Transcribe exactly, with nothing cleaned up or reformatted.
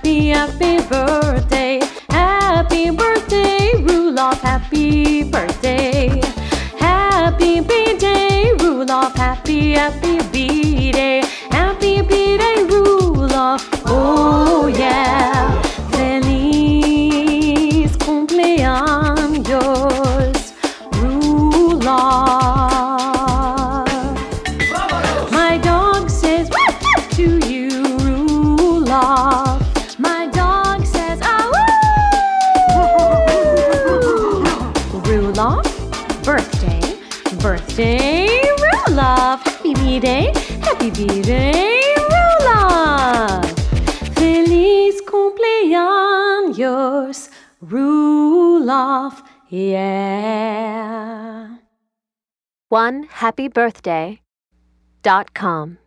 happy, happy birthday. Happy birthday, Roelof, happy birthday. Happy B-Day, Roelof, happy, happy B-Day. Happy B-Day, Roelof, oh yeah. Feliz cumpleaños, Roelof. My dog says to you, Roelof. My dog says, ah, woo! Roelof, birthday, birthday, Roelof. Happy B-Day, happy B-Day, Roelof. Feliz cumpleaños, Roelof, yeah. one happy birthday dot com